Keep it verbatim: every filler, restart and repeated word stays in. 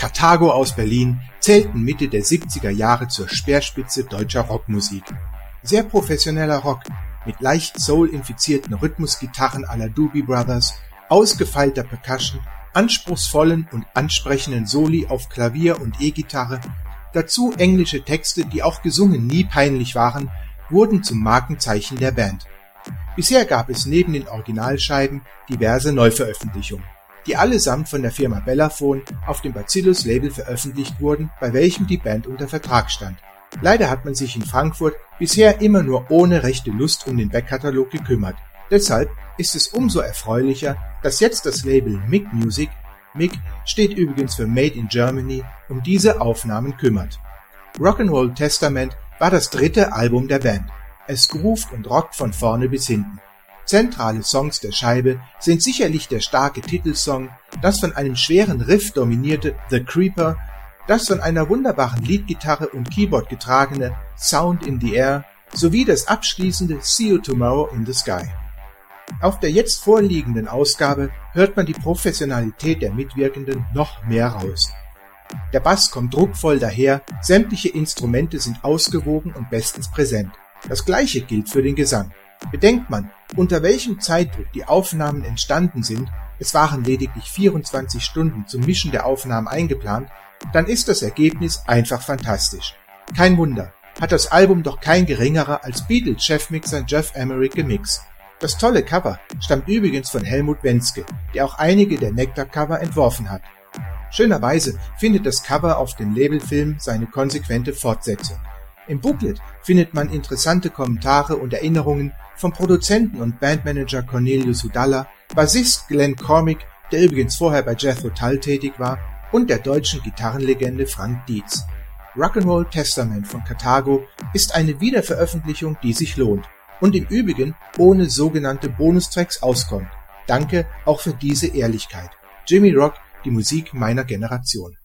Carthago aus Berlin zählten Mitte der siebziger Jahre zur Speerspitze deutscher Rockmusik. Sehr professioneller Rock mit leicht soul-infizierten Rhythmusgitarren à la Doobie Brothers, ausgefeilter Percussion, anspruchsvollen und ansprechenden Soli auf Klavier und E-Gitarre, dazu englische Texte, die auch gesungen nie peinlich waren, wurden zum Markenzeichen der Band. Bisher gab es neben den Originalscheiben diverse Neuveröffentlichungen, die allesamt von der Firma Bellaphon auf dem Bacillus-Label veröffentlicht wurden, bei welchem die Band unter Vertrag stand. Leider hat man sich in Frankfurt bisher immer nur ohne rechte Lust um den Backkatalog gekümmert. Deshalb ist es umso erfreulicher, dass jetzt das Label M I G Music, M I G steht übrigens für Made in Germany, um diese Aufnahmen kümmert. Rock'n'Roll Testament war das dritte Album der Band. Es groovt und rockt von vorne bis hinten. Zentrale Songs der Scheibe sind sicherlich der starke Titelsong, das von einem schweren Riff dominierte The Creeper, das von einer wunderbaren Leadgitarre und Keyboard getragene Sound in the Air sowie das abschließende See You Tomorrow in the Sky. Auf der jetzt vorliegenden Ausgabe hört man die Professionalität der Mitwirkenden noch mehr raus. Der Bass kommt druckvoll daher, sämtliche Instrumente sind ausgewogen und bestens präsent. Das gleiche gilt für den Gesang. Bedenkt man, unter welchem Zeitdruck die Aufnahmen entstanden sind, es waren lediglich vierundzwanzig Stunden zum Mischen der Aufnahmen eingeplant, dann ist das Ergebnis einfach fantastisch. Kein Wunder, hat das Album doch kein geringerer als Beatles-Chefmixer Geoff Emerick gemixt. Das tolle Cover stammt übrigens von Helmut Wenzke, der auch einige der Nectar-Cover entworfen hat. Schönerweise findet das Cover auf dem Labelfilm seine konsequente Fortsetzung. Im Booklet findet man interessante Kommentare und Erinnerungen vom Produzenten und Bandmanager Cornelius Hudalla, Bassist Glenn Cormick, der übrigens vorher bei Jethro Tull tätig war, und der deutschen Gitarrenlegende Frank Dietz. Rock'n'Roll Testament von Carthago ist eine Wiederveröffentlichung, die sich lohnt und im Übrigen ohne sogenannte Bonustracks auskommt. Danke auch für diese Ehrlichkeit. Jimmy Rock, die Musik meiner Generation.